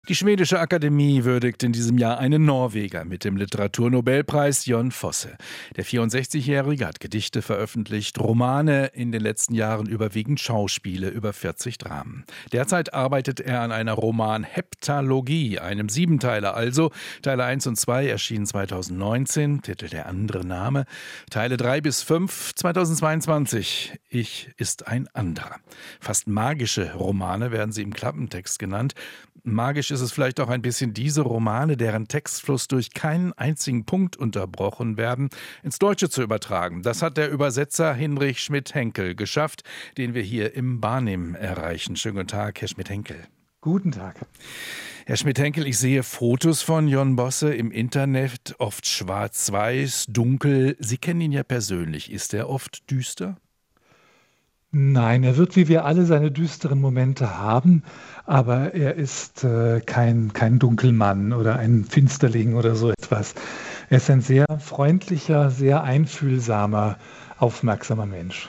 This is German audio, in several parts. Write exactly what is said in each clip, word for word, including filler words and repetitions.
Die Schwedische Akademie würdigt in diesem Jahr einen Norweger mit dem Literaturnobelpreis, Jon Fosse. Der vierundsechzigjährige hat Gedichte veröffentlicht, Romane, in den letzten Jahren überwiegend Schauspiele, über vierzig Dramen. Derzeit arbeitet er an einer Roman-Heptalogie, einem Siebenteiler also. Teile eins und zwei erschienen zweitausendneunzehn, Titel Der andere Name. Teile drei bis fünf zweitausendzweiundzwanzig, Ich ist ein anderer. Fast magische Romane werden sie im Klappentext genannt. Magisch ist es vielleicht auch ein bisschen, diese Romane, deren Textfluss durch keinen einzigen Punkt unterbrochen werden, ins Deutsche zu übertragen. Das hat der Übersetzer Hinrich Schmidt-Henkel geschafft, den wir hier im Barnim erreichen. Schönen guten Tag, Herr Schmidt-Henkel. Guten Tag. Herr Schmidt-Henkel, ich sehe Fotos von Jon Fosse im Internet, oft schwarz-weiß, dunkel. Sie kennen ihn ja persönlich. Ist er oft düster? Nein, er wird wie wir alle seine düsteren Momente haben, aber er ist äh, kein, kein Dunkelmann oder ein Finsterling oder so etwas. Er ist ein sehr freundlicher, sehr einfühlsamer, aufmerksamer Mensch.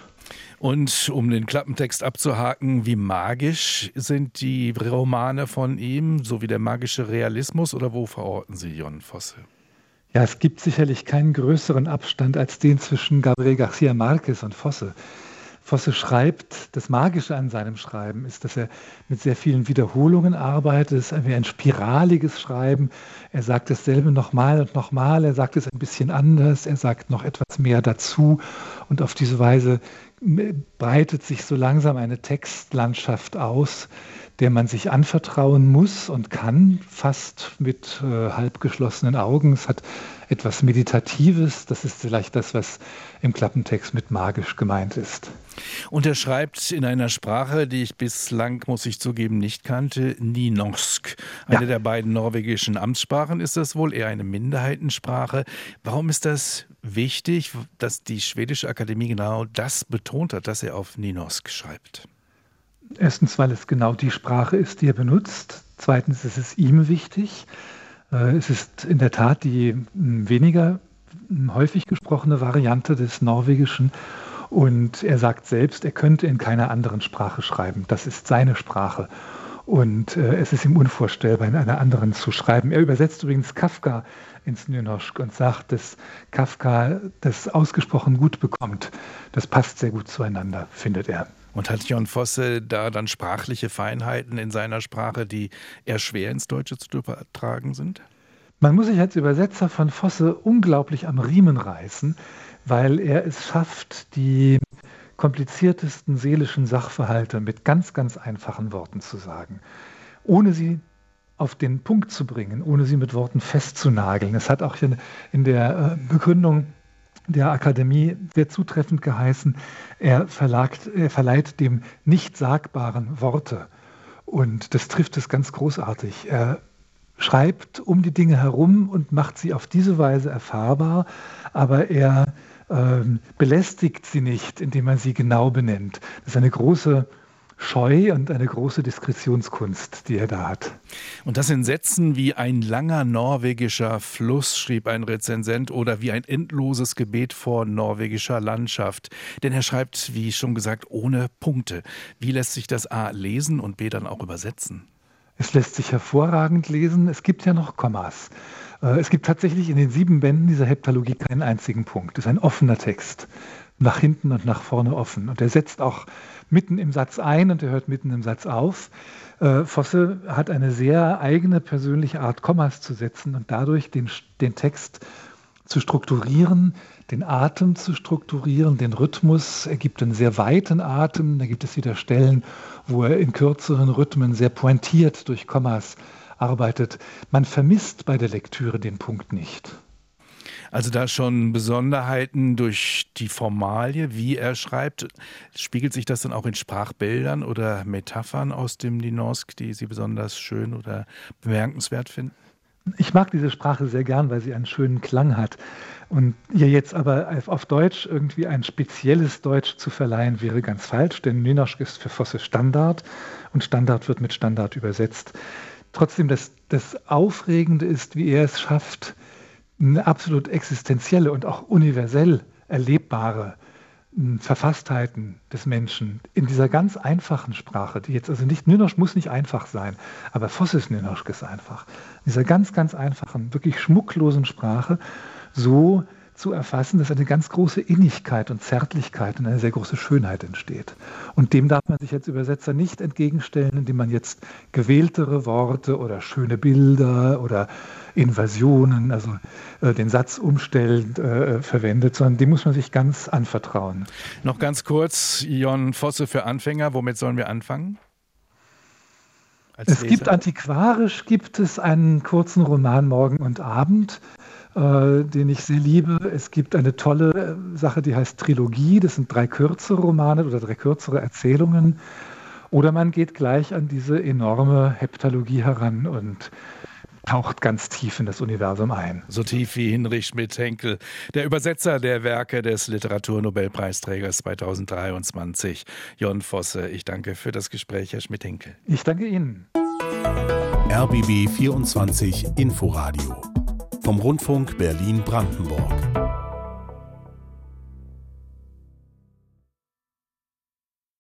Und um den Klappentext abzuhaken, wie magisch sind die Romane von ihm, so wie der magische Realismus, oder wo verorten Sie Jon Fosse? Ja, es gibt sicherlich keinen größeren Abstand als den zwischen Gabriel García Márquez und Fosse. Fosse schreibt, das Magische an seinem Schreiben ist, dass er mit sehr vielen Wiederholungen arbeitet. Es ist wie ein spiraliges Schreiben. Er sagt dasselbe nochmal und nochmal. Er sagt es ein bisschen anders. Er sagt noch etwas mehr dazu. Und auf diese Weise breitet sich so langsam eine Textlandschaft aus, der man sich anvertrauen muss und kann, fast mit äh, halb geschlossenen Augen. Es hat etwas Meditatives. Das ist vielleicht das, was im Klappentext mit magisch gemeint ist. Und er schreibt in einer Sprache, die ich bislang, muss ich zugeben, nicht kannte, Nynorsk. Eine ja. der beiden norwegischen Amtssprachen ist das wohl, eher eine Minderheitensprache. Warum ist das wichtig, dass die Schwedische Akademie genau das betont hat, dass er auf Nynorsk schreibt? Erstens, weil es genau die Sprache ist, die er benutzt. Zweitens ist es ihm wichtig. Es ist in der Tat die weniger häufig gesprochene Variante des Norwegischen. Und er sagt selbst, er könnte in keiner anderen Sprache schreiben. Das ist seine Sprache. Und äh, es ist ihm unvorstellbar, in einer anderen zu schreiben. Er übersetzt übrigens Kafka ins Nynorsk und sagt, dass Kafka das ausgesprochen gut bekommt. Das passt sehr gut zueinander, findet er. Und hat Jon Fosse da dann sprachliche Feinheiten in seiner Sprache, die eher schwer ins Deutsche zu übertragen sind? Man muss sich als Übersetzer von Fosse unglaublich am Riemen reißen, weil er es schafft, die kompliziertesten seelischen Sachverhalte mit ganz, ganz einfachen Worten zu sagen, ohne sie auf den Punkt zu bringen, ohne sie mit Worten festzunageln. Es hat auch in der Begründung der Akademie sehr zutreffend geheißen, er, verlagt, er verleiht dem Nichtsagbaren Worte. Und das trifft es ganz großartig. Er schreibt um die Dinge herum und macht sie auf diese Weise erfahrbar, aber er ähm, belästigt sie nicht, indem er sie genau benennt. Das ist eine große Scheu und eine große Diskretionskunst, die er da hat. Und das in Sätzen wie ein langer norwegischer Fluss, schrieb ein Rezensent, oder wie ein endloses Gebet vor norwegischer Landschaft. Denn er schreibt, wie schon gesagt, ohne Punkte. Wie lässt sich das A lesen und B dann auch übersetzen? Es lässt sich hervorragend lesen. Es gibt ja noch Kommas. Es gibt tatsächlich in den sieben Bänden dieser Heptalogie keinen einzigen Punkt. Es ist ein offener Text, nach hinten und nach vorne offen. Und er setzt auch mitten im Satz ein und er hört mitten im Satz auf. Fosse hat eine sehr eigene persönliche Art, Kommas zu setzen und dadurch den, den Text zu strukturieren, den Atem zu strukturieren, den Rhythmus. Er gibt einen sehr weiten Atem. Da gibt es wieder Stellen, wo er in kürzeren Rhythmen sehr pointiert durch Kommas arbeitet. Man vermisst bei der Lektüre den Punkt nicht. Also da schon Besonderheiten durch die Formalie, wie er schreibt. Spiegelt sich das dann auch in Sprachbildern oder Metaphern aus dem Nynorsk, die Sie besonders schön oder bemerkenswert finden? Ich mag diese Sprache sehr gern, weil sie einen schönen Klang hat. Und ihr jetzt aber auf Deutsch irgendwie ein spezielles Deutsch zu verleihen, wäre ganz falsch, denn Nynorsk ist für Fosse Standard und Standard wird mit Standard übersetzt. Trotzdem, das, das Aufregende ist, wie er es schafft, eine absolut existenzielle und auch universell erlebbare Verfasstheiten des Menschen in dieser ganz einfachen Sprache, die jetzt also nicht, Nynorsk muss nicht einfach sein, aber Vosses Nynorsk ist einfach. In dieser ganz, ganz einfachen, wirklich schmucklosen Sprache so zu erfassen, dass eine ganz große Innigkeit und Zärtlichkeit und eine sehr große Schönheit entsteht. Und dem darf man sich als Übersetzer nicht entgegenstellen, indem man jetzt gewähltere Worte oder schöne Bilder oder Inversionen, also äh, den Satz umstellend äh, verwendet, sondern dem muss man sich ganz anvertrauen. Noch ganz kurz, Jon Fosse für Anfänger, womit sollen wir anfangen? Als es Leser? gibt antiquarisch, gibt es einen kurzen Roman Morgen und Abend, äh, den ich sehr liebe. Es gibt eine tolle Sache, die heißt Trilogie, das sind drei kürzere Romane oder drei kürzere Erzählungen. Oder man geht gleich an diese enorme Heptalogie heran und taucht ganz tief in das Universum ein. So tief wie Hinrich Schmidt-Henkel, der Übersetzer der Werke des Literaturnobelpreisträgers zweitausenddreiundzwanzig, Jon Fosse. Ich danke für das Gespräch, Herr Schmidt-Henkel. Ich danke Ihnen. R B B vierundzwanzig Inforadio vom Rundfunk Berlin-Brandenburg.